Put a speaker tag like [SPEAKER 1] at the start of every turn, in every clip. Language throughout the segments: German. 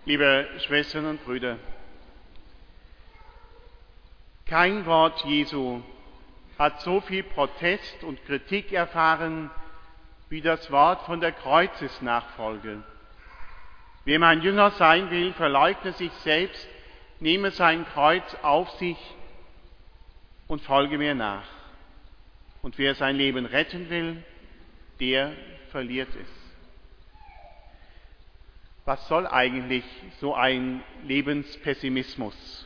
[SPEAKER 1] Liebe Schwestern und Brüder, kein Wort Jesu hat so viel Protest und Kritik erfahren wie das Wort von der Kreuzesnachfolge. Wer mein Jünger sein will, verleugne sich selbst, nehme sein Kreuz auf sich und folge mir nach. Und wer sein Leben retten will, der verliert es. Was soll eigentlich so ein Lebenspessimismus?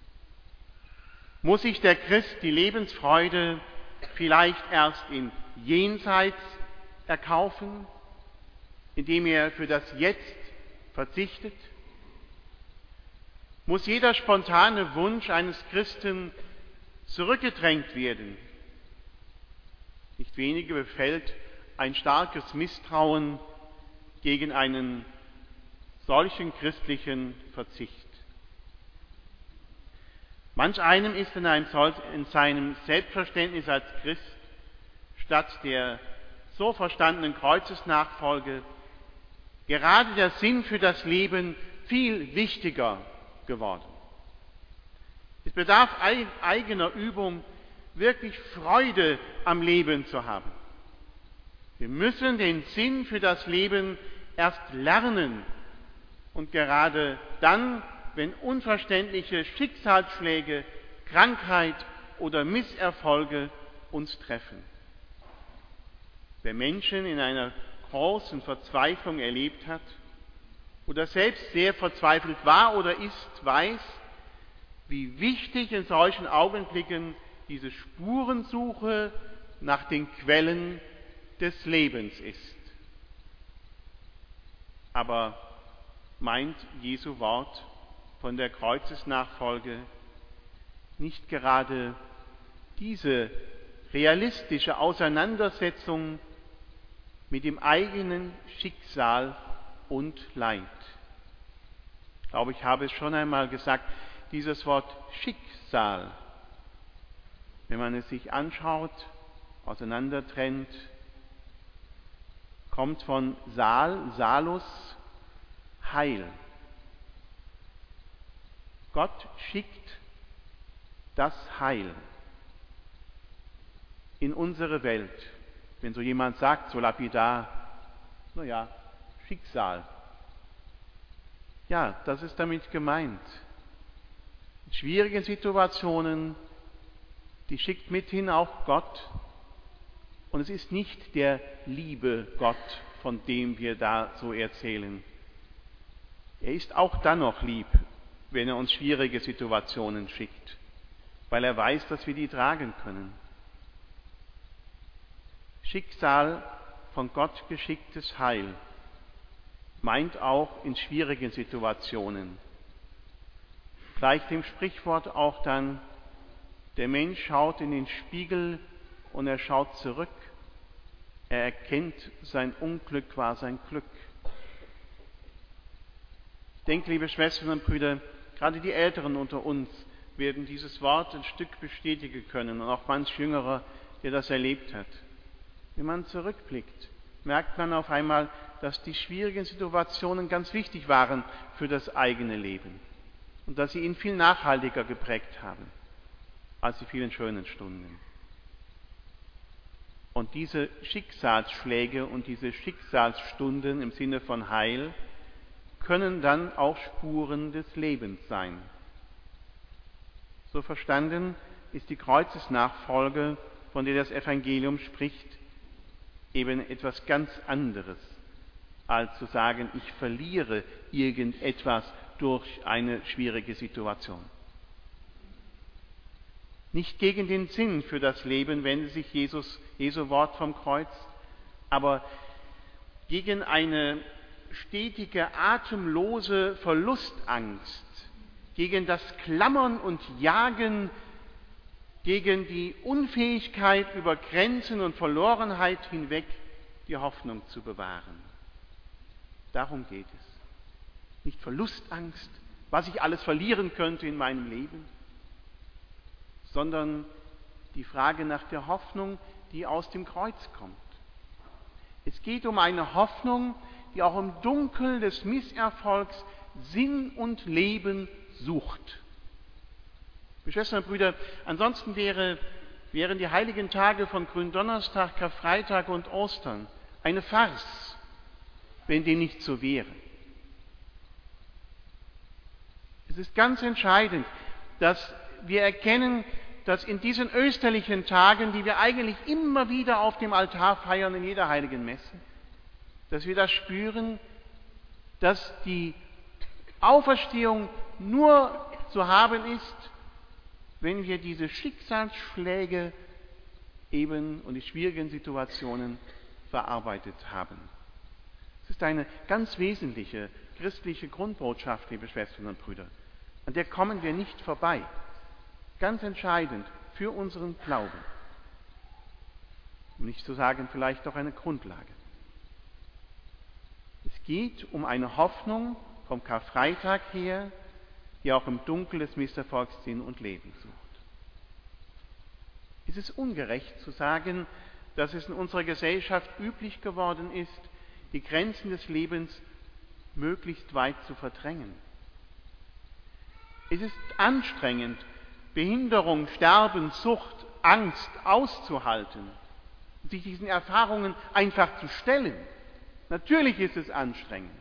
[SPEAKER 1] Muss sich der Christ die Lebensfreude vielleicht erst im Jenseits erkaufen, indem er für das Jetzt verzichtet? Muss jeder spontane Wunsch eines Christen zurückgedrängt werden? Nicht wenige befällt ein starkes Misstrauen gegen einen solchen christlichen Verzicht. Manch einem ist in seinem Selbstverständnis als Christ statt der so verstandenen Kreuzesnachfolge gerade der Sinn für das Leben viel wichtiger geworden. Es bedarf eigener Übung, wirklich Freude am Leben zu haben. Wir müssen den Sinn für das Leben erst lernen und gerade dann, wenn unverständliche Schicksalsschläge, Krankheit oder Misserfolge uns treffen. Wer Menschen in einer großen Verzweiflung erlebt hat oder selbst sehr verzweifelt war oder ist, weiß, wie wichtig in solchen Augenblicken diese Spurensuche nach den Quellen des Lebens ist. Aber meint Jesu Wort von der Kreuzesnachfolge nicht gerade diese realistische Auseinandersetzung mit dem eigenen Schicksal und Leid? Ich glaube, ich habe es schon einmal gesagt, dieses Wort Schicksal, wenn man es sich anschaut, auseinandertrennt, kommt von Salus, Heil. Gott schickt das Heil in unsere Welt. Wenn so jemand sagt, so lapidar, naja, Schicksal. Ja, das ist damit gemeint. In schwierigen Situationen, die schickt mithin auch Gott. Und es ist nicht der liebe Gott, von dem wir da so erzählen. Er ist auch dann noch lieb, wenn er uns schwierige Situationen schickt, weil er weiß, dass wir die tragen können. Schicksal, von Gott geschicktes Heil, meint auch in schwierigen Situationen. Gleich dem Sprichwort auch dann, der Mensch schaut in den Spiegel und er schaut zurück, er erkennt, sein Unglück war sein Glück. Ich denke, liebe Schwestern und Brüder, gerade die Älteren unter uns werden dieses Wort ein Stück bestätigen können und auch manch Jüngerer, der das erlebt hat. Wenn man zurückblickt, merkt man auf einmal, dass die schwierigen Situationen ganz wichtig waren für das eigene Leben und dass sie ihn viel nachhaltiger geprägt haben als die vielen schönen Stunden. Und diese Schicksalsschläge und diese Schicksalsstunden im Sinne von Heil können dann auch Spuren des Lebens sein. So verstanden ist die Kreuzesnachfolge, von der das Evangelium spricht, eben etwas ganz anderes, als zu sagen, ich verliere irgendetwas durch eine schwierige Situation. Nicht gegen den Sinn für das Leben wendet sich Jesu Wort vom Kreuz, aber gegen eine stetige, atemlose Verlustangst, gegen das Klammern und Jagen, gegen die Unfähigkeit, über Grenzen und Verlorenheit hinweg die Hoffnung zu bewahren. Darum geht es. Nicht Verlustangst, was ich alles verlieren könnte in meinem Leben, sondern die Frage nach der Hoffnung, die aus dem Kreuz kommt. Es geht um eine Hoffnung, die auch im Dunkel des Misserfolgs Sinn und Leben sucht. Schwestern und Brüder, ansonsten wären die heiligen Tage von Gründonnerstag, Karfreitag und Ostern eine Farce, wenn dem nicht so wäre. Es ist ganz entscheidend, dass wir erkennen, dass in diesen österlichen Tagen, die wir eigentlich immer wieder auf dem Altar feiern in jeder heiligen Messe, dass wir das spüren, dass die Auferstehung nur zu haben ist, wenn wir diese Schicksalsschläge eben und die schwierigen Situationen verarbeitet haben. Es ist eine ganz wesentliche christliche Grundbotschaft, liebe Schwestern und Brüder, an der kommen wir nicht vorbei. Ganz entscheidend für unseren Glauben. Um nicht zu sagen, vielleicht auch eine Grundlage. Es geht um eine Hoffnung vom Karfreitag her, die auch im Dunkel des Misserfolgs Sinn und Leben sucht. Es ist ungerecht zu sagen, dass es in unserer Gesellschaft üblich geworden ist, die Grenzen des Lebens möglichst weit zu verdrängen. Es ist anstrengend, Behinderung, Sterben, Sucht, Angst auszuhalten, sich diesen Erfahrungen einfach zu stellen. Natürlich ist es anstrengend.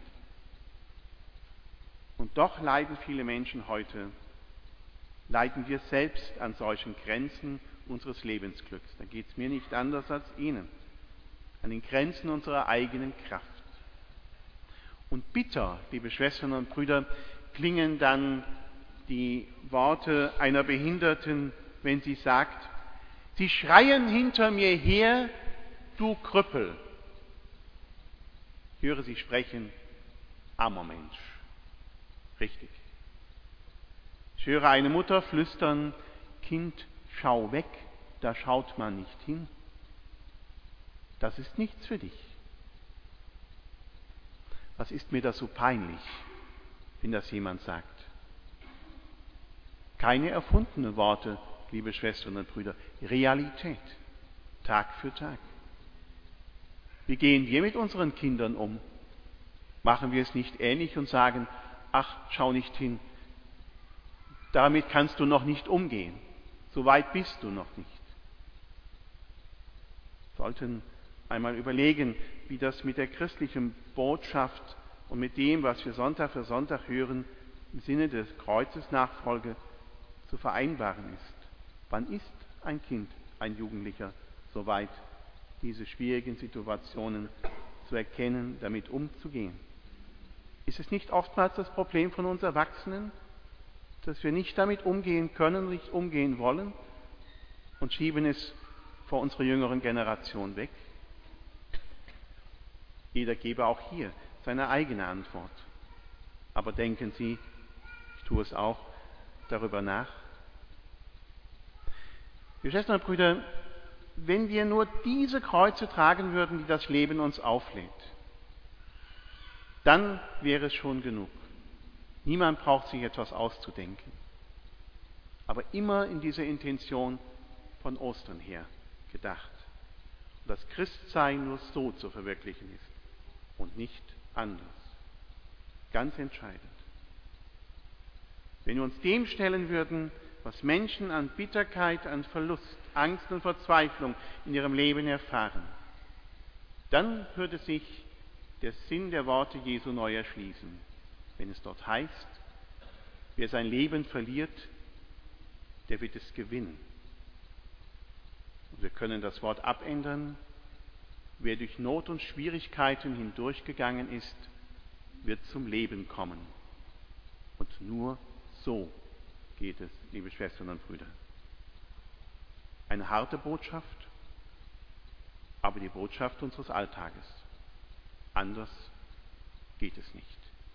[SPEAKER 1] Und doch leiden viele Menschen heute, leiden wir selbst an solchen Grenzen unseres Lebensglücks. Da geht es mir nicht anders als Ihnen. An den Grenzen unserer eigenen Kraft. Und bitter, liebe Schwestern und Brüder, klingen dann die Worte einer Behinderten, wenn sie sagt, Sie schreien hinter mir her, du Krüppel. Ich höre sie sprechen, armer Mensch. Richtig. Ich höre eine Mutter flüstern, Kind, schau weg, da schaut man nicht hin. Das ist nichts für dich. Was ist mir das so peinlich, wenn das jemand sagt? Keine erfundenen Worte, liebe Schwestern und Brüder, Realität, Tag für Tag. Wie gehen wir mit unseren Kindern um? Machen wir es nicht ähnlich und sagen, ach, schau nicht hin, damit kannst du noch nicht umgehen, so weit bist du noch nicht. Wir sollten einmal überlegen, wie das mit der christlichen Botschaft und mit dem, was wir Sonntag für Sonntag hören, im Sinne des Kreuzes Nachfolge zu vereinbaren ist. Wann ist ein Kind, ein Jugendlicher so weit, diese schwierigen Situationen zu erkennen, damit umzugehen? Ist es nicht oftmals das Problem von uns Erwachsenen, dass wir nicht damit umgehen können, nicht umgehen wollen und schieben es vor unserer jüngeren Generation weg? Jeder gebe auch hier seine eigene Antwort. Aber denken Sie, ich tue es auch, darüber nach. Liebe Schwestern und Brüder, wenn wir nur diese Kreuze tragen würden, die das Leben uns auflädt, dann wäre es schon genug. Niemand braucht sich etwas auszudenken. Aber immer in dieser Intention von Ostern her gedacht. Und das Christsein nur so zu verwirklichen ist und nicht anders. Ganz entscheidend. Wenn wir uns dem stellen würden, was Menschen an Bitterkeit, an Verlust, Angst und Verzweiflung in ihrem Leben erfahren, dann würde sich der Sinn der Worte Jesu neu erschließen, wenn es dort heißt, wer sein Leben verliert, der wird es gewinnen. Und wir können das Wort abändern, wer durch Not und Schwierigkeiten hindurchgegangen ist, wird zum Leben kommen. Und nur so geht es, liebe Schwestern und Brüder. Eine harte Botschaft, aber die Botschaft unseres Alltages. Anders geht es nicht.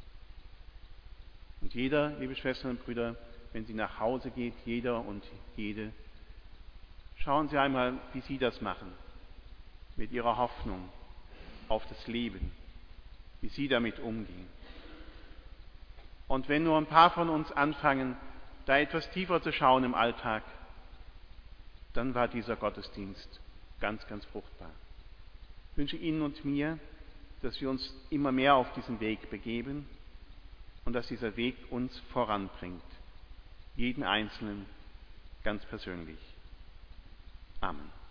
[SPEAKER 1] Und jeder, liebe Schwestern und Brüder, wenn sie nach Hause geht, jeder und jede, schauen Sie einmal, wie Sie das machen, mit Ihrer Hoffnung auf das Leben, wie Sie damit umgehen. Und wenn nur ein paar von uns anfangen, da etwas tiefer zu schauen im Alltag, dann war dieser Gottesdienst ganz, ganz fruchtbar. Ich wünsche Ihnen und mir, dass wir uns immer mehr auf diesen Weg begeben, und dass dieser Weg uns voranbringt, jeden Einzelnen ganz persönlich. Amen.